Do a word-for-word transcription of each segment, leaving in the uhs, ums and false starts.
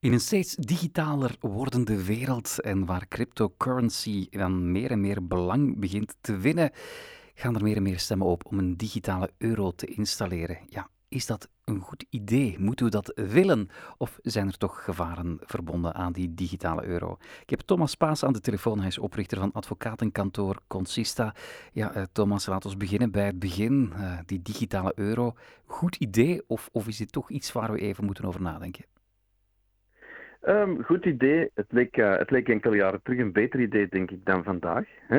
In een steeds digitaler wordende wereld en waar cryptocurrency dan meer en meer belang begint te winnen, gaan er meer en meer stemmen op om een digitale euro te installeren. Ja, is dat een goed idee? Moeten we dat willen? Of zijn er toch gevaren verbonden aan die digitale euro? Ik heb Thomas Paas aan de telefoon. Hij is oprichter van advocatenkantoor Consista. Ja, uh, Thomas, laten we beginnen bij het begin. Uh, die digitale euro. Goed idee of, of is dit toch iets waar we even moeten over nadenken? Um, goed idee. Het leek, uh, het leek enkele jaren terug een beter idee, denk ik, dan vandaag. Hè?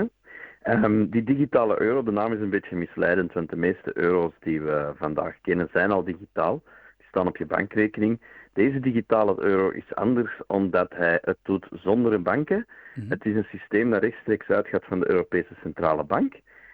Um, die digitale euro, de naam is een beetje misleidend, want de meeste euro's die we vandaag kennen zijn al digitaal. Die staan op je bankrekening. Deze digitale euro is anders omdat hij het doet zonder banken. Mm-hmm. Het is een systeem dat rechtstreeks uitgaat van de Europese Centrale Bank.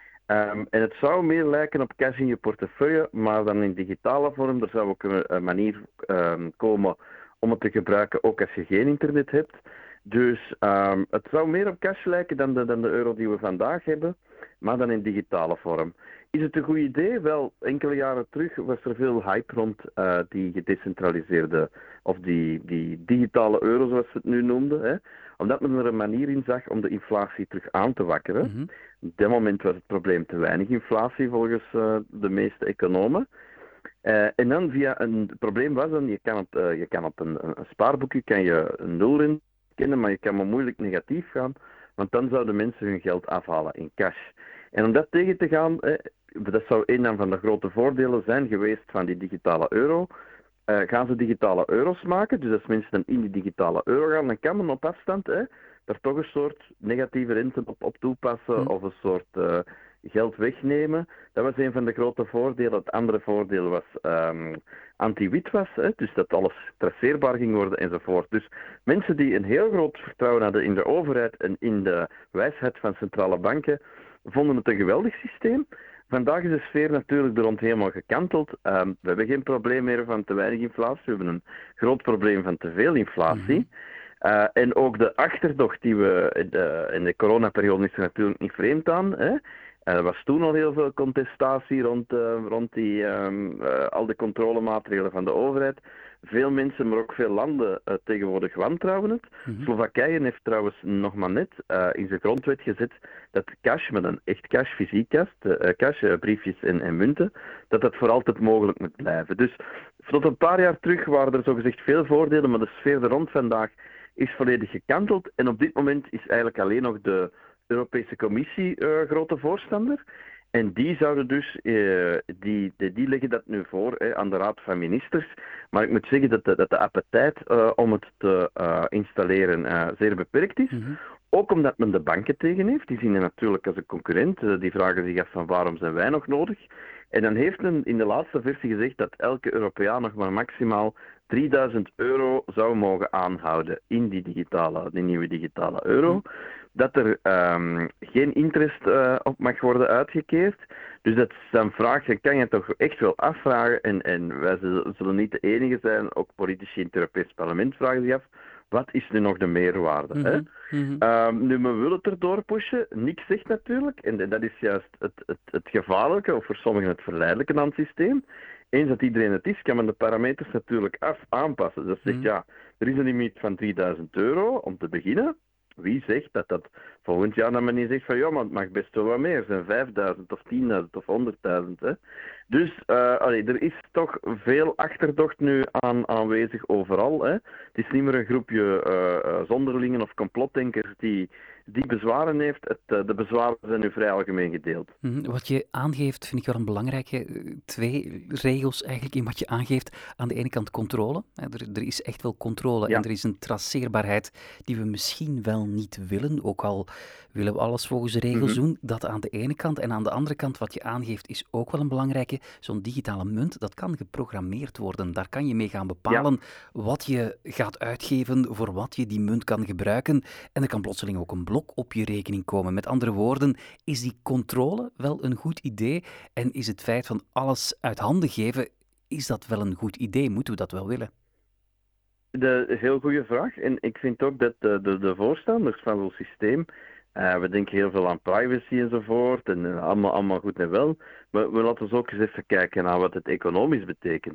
Um, en het zou meer lijken op cash in je portefeuille, maar dan in digitale vorm. Er zou ook een, een manier um, komen om het te gebruiken, ook als je geen internet hebt. Dus um, het zou meer op cash lijken dan de, dan de euro die we vandaag hebben, maar dan in digitale vorm. Is het een goed idee? Wel, enkele jaren terug was er veel hype rond uh, die gedecentraliseerde, of die, die digitale euro, zoals we het nu noemden. Hè? Omdat men er een manier in zag om de inflatie terug aan te wakkeren. Mm-hmm. Op dat moment was het probleem te weinig inflatie, volgens uh, de meeste economen. Uh, en dan via een het probleem was dan, je kan op, uh, je kan op een, een spaarboekje kan je een nul in kennen, maar je kan maar moeilijk negatief gaan, want dan zouden mensen hun geld afhalen in cash. En om dat tegen te gaan, eh, dat zou een van de grote voordelen zijn geweest van die digitale euro, uh, gaan ze digitale euro's maken, dus als mensen dan in die digitale euro gaan, dan kan men op afstand eh, er toch een soort negatieve rente op, op toepassen, hmm. of een soort uh, geld wegnemen. Dat was een van de grote voordelen. Het andere voordeel was um, anti-witwas, hè? Dus dat alles traceerbaar ging worden enzovoort. Dus mensen die een heel groot vertrouwen hadden in de overheid en in de wijsheid van centrale banken, vonden het een geweldig systeem. Vandaag is de sfeer natuurlijk er rond helemaal gekanteld. Um, we hebben geen probleem meer van te weinig inflatie. We hebben een groot probleem van te veel inflatie. Mm-hmm. Uh, en ook de achterdocht die we in de, in de coronaperiode is er natuurlijk niet vreemd aan. Hè? Er was toen al heel veel contestatie rond, uh, rond die, um, uh, al de controlemaatregelen van de overheid. Veel mensen, maar ook veel landen uh, tegenwoordig wantrouwen het. Mm-hmm. Slowakije heeft trouwens nog maar net uh, in zijn grondwet gezet dat cash, met een echt cash, fysiek cash, uh, cash uh, briefjes en, en munten, dat dat voor altijd mogelijk moet blijven. Dus tot een paar jaar terug waren er zogezegd veel voordelen, maar de sfeer er rond vandaag is volledig gekanteld. En op dit moment is eigenlijk alleen nog de Europese Commissie uh, grote voorstander. En die zouden dus, uh, die, die, die leggen dat nu voor eh, aan de Raad van Ministers. Maar ik moet zeggen dat de, dat de appetijt uh, om het te uh, installeren uh, zeer beperkt is. Mm-hmm. Ook omdat men de banken tegen heeft. Die zien je natuurlijk als een concurrent. Uh, die vragen zich af van waarom zijn wij nog nodig. En dan heeft men in de laatste versie gezegd dat elke Europeaan nog maar maximaal drieduizend euro zou mogen aanhouden in die, digitale, die nieuwe digitale euro. Mm. Dat er um, geen interest uh, op mag worden uitgekeerd. Dus dat is een vraag, je kan je toch echt wel afvragen. En, en wij zullen niet de enige zijn, ook politici in het Europees Parlement vragen zich af. Wat is nu nog de meerwaarde? Mm-hmm. Hè? Mm-hmm. Um, nu, men wil het erdoor pushen. Niks zegt natuurlijk. En dat is juist het, het, het gevaarlijke, of voor sommigen het verleidelijke aan het systeem. Eens dat iedereen het is, kan men de parameters natuurlijk af aanpassen. Dus zegt, mm. ja, er is een limiet van drieduizend euro om te beginnen. Wie zegt dat dat volgend jaar dan men niet zegt van, ja, maar het mag best wel wat meer. Er zijn vijfduizend of tienduizend of honderdduizend. Hè. Dus uh, allee, er is toch veel achterdocht nu aan, aanwezig overal. Hè. Het is niet meer een groepje uh, zonderlingen of complotdenkers die, die bezwaren heeft. Het, uh, de bezwaren zijn nu vrij algemeen gedeeld. Mm-hmm. Wat je aangeeft vind ik wel een belangrijke. Twee regels eigenlijk in wat je aangeeft. Aan de ene kant controle. Er, er is echt wel controle ja. En er is een traceerbaarheid die we misschien wel niet willen. Ook al willen we alles volgens de regels mm-hmm. doen. Dat aan de ene kant. En aan de andere kant wat je aangeeft is ook wel een belangrijke. Zo'n digitale munt, dat kan geprogrammeerd worden. Daar kan je mee gaan bepalen ja. wat je gaat uitgeven, voor wat je die munt kan gebruiken. En er kan plotseling ook een blok op je rekening komen. Met andere woorden, is die controle wel een goed idee? En is het feit van alles uit handen geven, is dat wel een goed idee? Moeten we dat wel willen? De heel goede vraag. En ik vind ook dat de, de, de voorstanders van zo'n systeem, uh, we denken heel veel aan privacy enzovoort, en uh, allemaal, allemaal goed en wel, maar we laten ons ook eens even kijken naar wat het economisch betekent.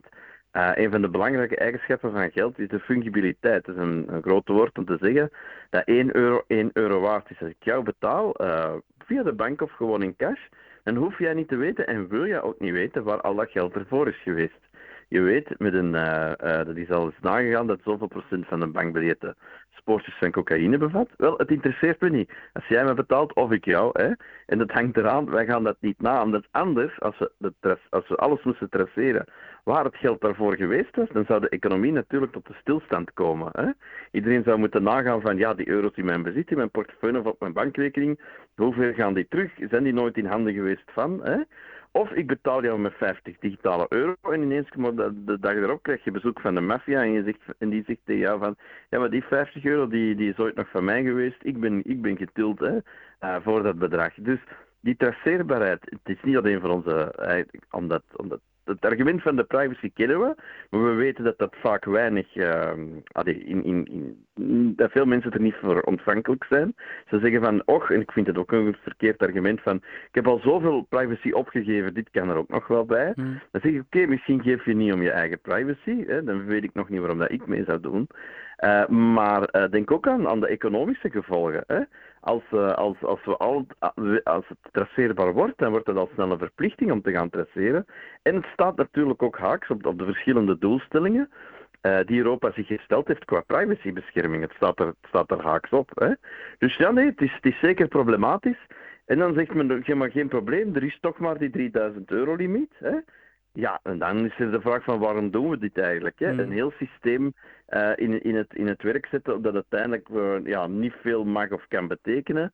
Uh, een van de belangrijke eigenschappen van geld is de fungibiliteit. Dat is een, een groot woord om te zeggen dat één euro één euro waard is. Als ik jou betaal uh, via de bank of gewoon in cash, dan hoef jij niet te weten en wil jij ook niet weten waar al dat geld ervoor is geweest. Je weet, met een, uh, uh, dat is al eens nagegaan dat zoveel procent van de bankbiljetten spoortjes van cocaïne bevat. Wel, het interesseert me niet. Als jij me betaalt of ik jou, hè, en dat hangt eraan, wij gaan dat niet na. Omdat anders, als we, de, als we alles moesten traceren waar het geld daarvoor geweest was, dan zou de economie natuurlijk tot de stilstand komen. Hè. Iedereen zou moeten nagaan van, ja, die euro's in mijn bezit, in mijn portefeuille of op mijn bankrekening, hoeveel gaan die terug? Zijn die nooit in handen geweest van? Hè? Of ik betaal jou met vijftig digitale euro en ineens de, de dag erop krijg je bezoek van de maffia en, je zegt, en die zegt tegen jou van ja, maar die vijftig euro die, die is ooit nog van mij geweest, ik ben, ik ben getild hè, uh, voor dat bedrag. Dus die traceerbaarheid, het is niet alleen voor onze, uh, omdat, omdat het argument van de privacy kennen we, maar we weten dat dat vaak weinig, uh, in, in, in, dat veel mensen er niet voor ontvankelijk zijn. Ze zeggen van, och, en ik vind het ook een verkeerd argument van, ik heb al zoveel privacy opgegeven, dit kan er ook nog wel bij. Hmm. Dan zeg ik, oké, okay, misschien geef je niet om je eigen privacy, hè, dan weet ik nog niet waarom dat ik mee zou doen. Uh, maar uh, denk ook aan, aan de economische gevolgen. Hè. Als, uh, als, als, we al, als het traceerbaar wordt, dan wordt het al snel een verplichting om te gaan traceren. En het staat natuurlijk ook haaks op, op de verschillende doelstellingen uh, die Europa zich gesteld heeft qua privacybescherming. Het staat er, het staat er haaks op. Hè. Dus ja, nee, het is, het is zeker problematisch. En dan zegt men, ja, maar geen probleem, er is toch maar die drieduizend euro limiet. Hè. Ja, en dan is er de vraag van waarom doen we dit eigenlijk? Hè? Mm. Een heel systeem uh, in, in, het, in het werk zetten dat uiteindelijk uh, ja, niet veel mag of kan betekenen.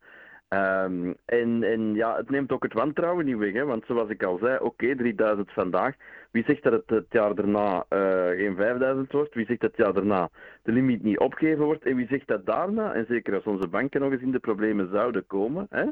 Um, en, en ja, het neemt ook het wantrouwen niet weg, hè? Want zoals ik al zei, oké, okay, drieduizend vandaag. Wie zegt dat het het jaar daarna uh, geen vijfduizend wordt? Wie zegt dat het jaar daarna de limiet niet opgegeven wordt? En wie zegt dat daarna, en zeker als onze banken nog eens in de problemen zouden komen, hè?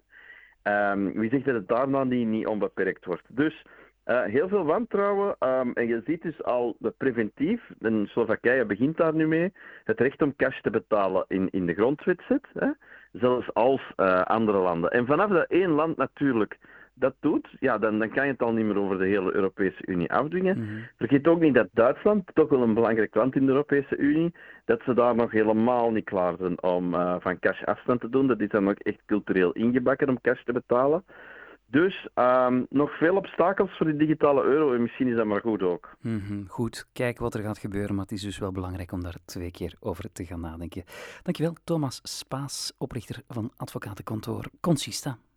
Um, wie zegt dat het daarna niet, niet onbeperkt wordt? Dus Uh, heel veel wantrouwen um, en je ziet dus al de preventief, en Slowakije begint daar nu mee, het recht om cash te betalen in, in de grondwet zet, hè? Zelfs als uh, andere landen. En vanaf dat één land natuurlijk dat doet, ja, dan, dan kan je het al niet meer over de hele Europese Unie afdwingen. Mm-hmm. Vergeet ook niet dat Duitsland, toch wel een belangrijk land in de Europese Unie, dat ze daar nog helemaal niet klaar zijn om uh, van cash afstand te doen. Dat is dan ook echt cultureel ingebakken om cash te betalen. Dus um, nog veel obstakels voor die digitale euro en misschien is dat maar goed ook. Mm-hmm, goed, kijken wat er gaat gebeuren, maar het is dus wel belangrijk om daar twee keer over te gaan nadenken. Dankjewel, Thomas Spaas, oprichter van advocatenkantoor Consista.